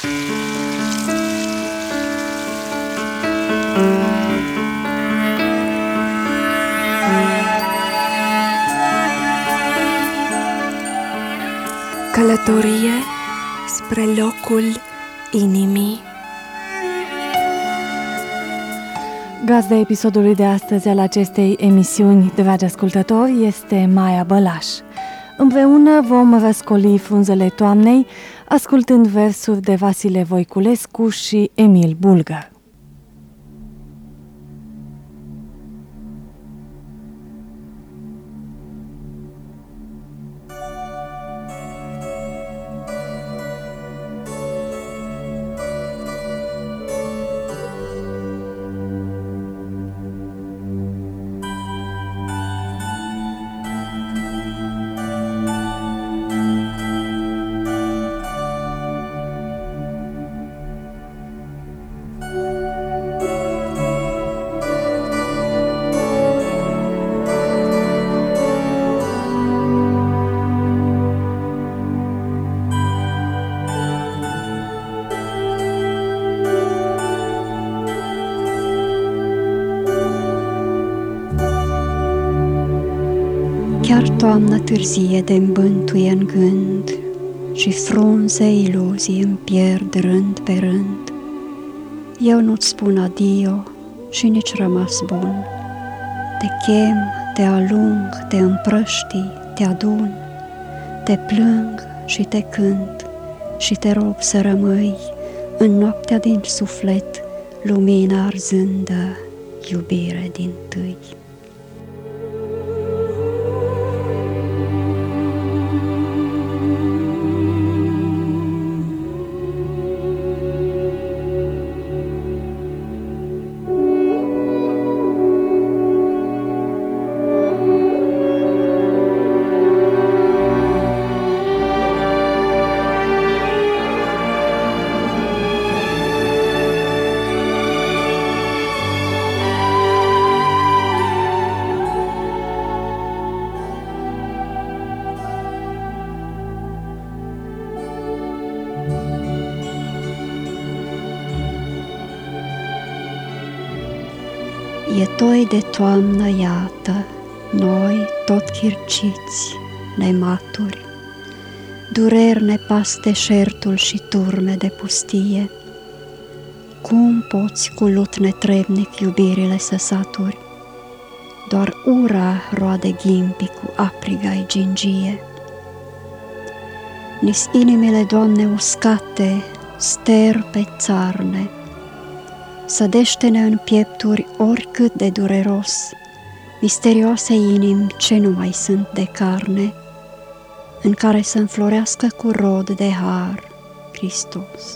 Călătorie spre locul inimii. Gazda episodului de astăzi al acestei emisiuni, dragi ascultători, este Maia Bălaș. Împreună vom răscoli frunzele toamnei, ascultând versuri de Vasile Voiculescu și Emil Bulgar. Chiar toamna târzie te îmbântuie în gând și frunze iluzii îmi pierd rând pe rând. Eu nu-ți spun adio și nici rămas bun. Te chem, te alung, te împrăștii, te adun, te plâng și te cânt și te rog să rămâi în noaptea din suflet, lumina arzândă, iubire dintâi. E toi de toamnă, iată, noi tot chirciți, nematuri, dureri ne pas deșertul și turme de pustie. Cum poți cu lut netrebnic iubirile să saturi? Doar ura roade ghimpii cu apriga-i gingie. Nis inimile, Doamne, uscate, sterpe țarne, sădește-ne în piepturi oricât de dureros, misterioase inimi ce nu mai sunt de carne, în care să înflorească cu rod de har Hristos.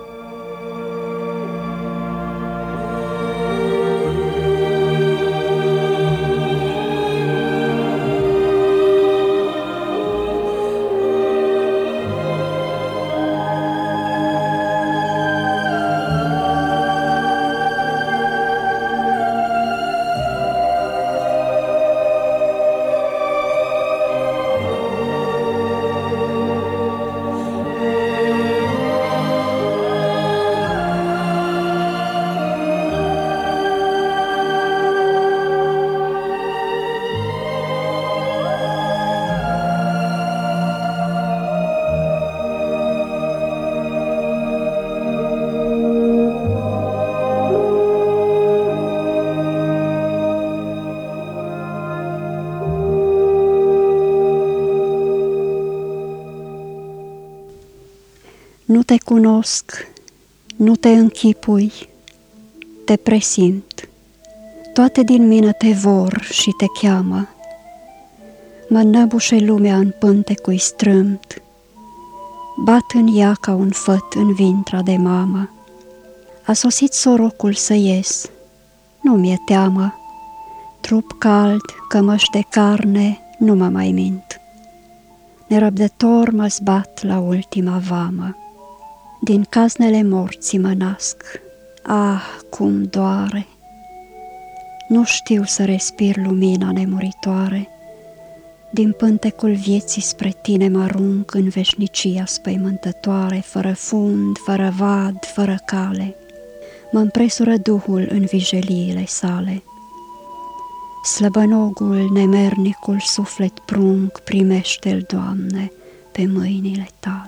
Nu te cunosc, nu te închipui, te presimt, toate din mine te vor și te cheamă. Mă năbușe lumea în pântecui strâmt, bat în ea ca un făt în vintra de mamă. A sosit sorocul să ies, nu mi-e teamă, trup cald, cămăși de carne, nu mă mai mint. Nerăbdător mă zbat la ultima vamă. Din caznele morții mă nasc, ah, cum doare! Nu știu să respir lumina nemuritoare, Din pântecul vieții spre tine mă arunc în veșnicia spăimântătoare, fără fund, fără vad, fără cale. Mă împresură Duhul în vijeliile sale. Slăbănogul, nemernicul suflet prunc, primește-l, Doamne, pe mâinile tale.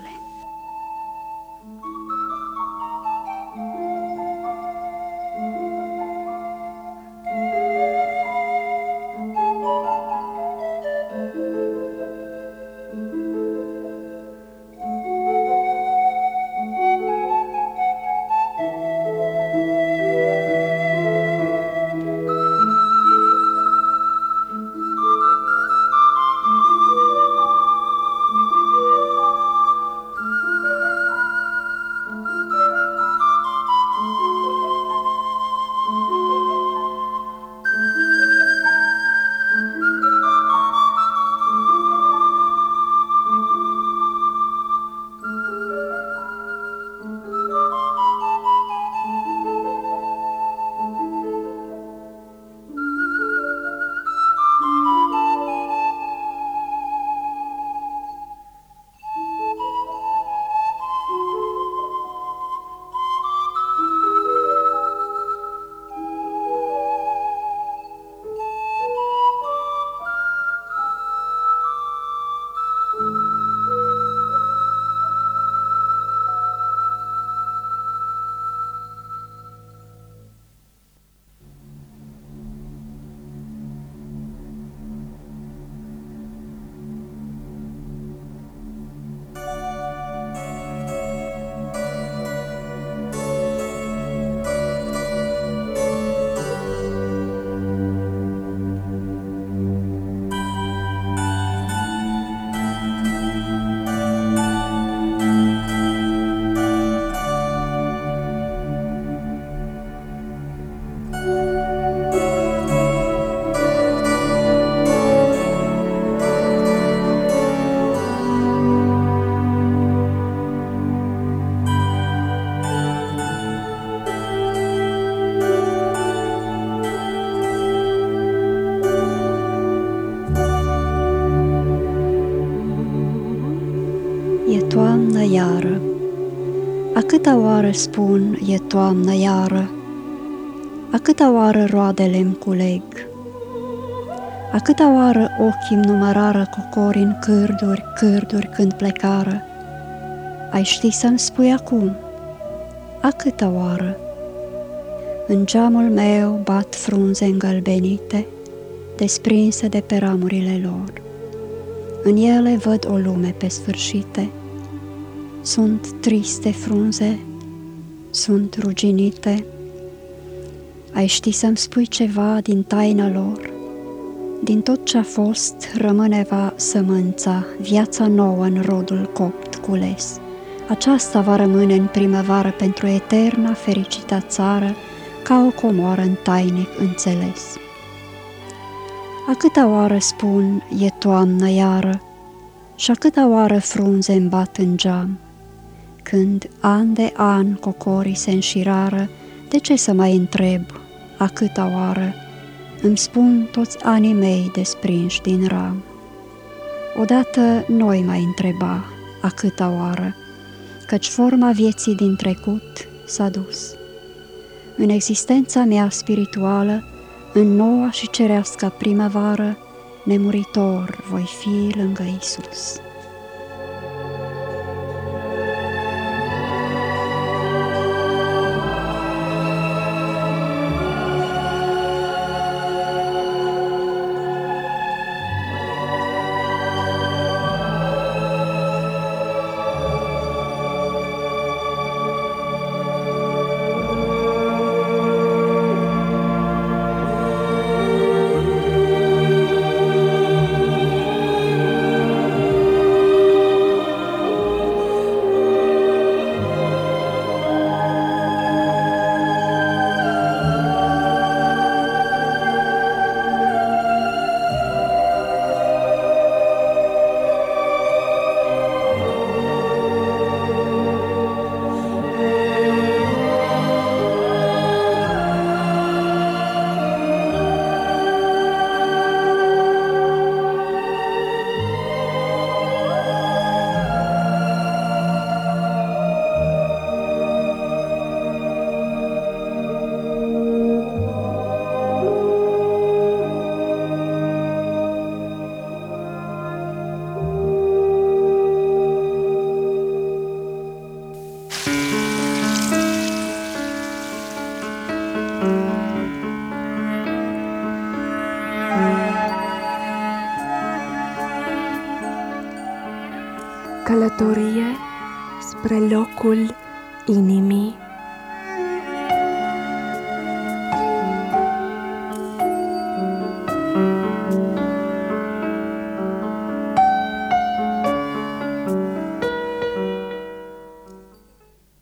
E toamnă iară, a câta oară spun e toamnă iară, a câta oară roadele-mi culeg, a câta oară ochii-mi numărară cocori în cârduri, cârduri când plecară. Ai ști să-mi spui acum, a câta oară? În geamul meu bat frunze îngălbenite, desprinse de pe ramurile lor. În ele văd o lume pe sfârșite. Sunt triste frunze, sunt ruginite. Ai ști să-mi spui ceva din taina lor? Din tot ce-a fost rămâne va sămânța, viața nouă în rodul copt cules. Aceasta va rămâne în primăvară pentru eterna fericita țară, ca o comoară în tainic înțeles. A câta oară spun e toamnă iară, și a câta oară frunze îmi bat în geam, când an de an cocorii se înșirară, de ce să mai întreb a câta oară? Îmi spun toți anii mei desprinși din ram. Odată noi mai întreba a câta oară, căci forma vieții din trecut s-a dus. În existența mea spirituală, în noua și cerească primăvară, nemuritor voi fi lângă Iisus. Călătorie spre locul inimii.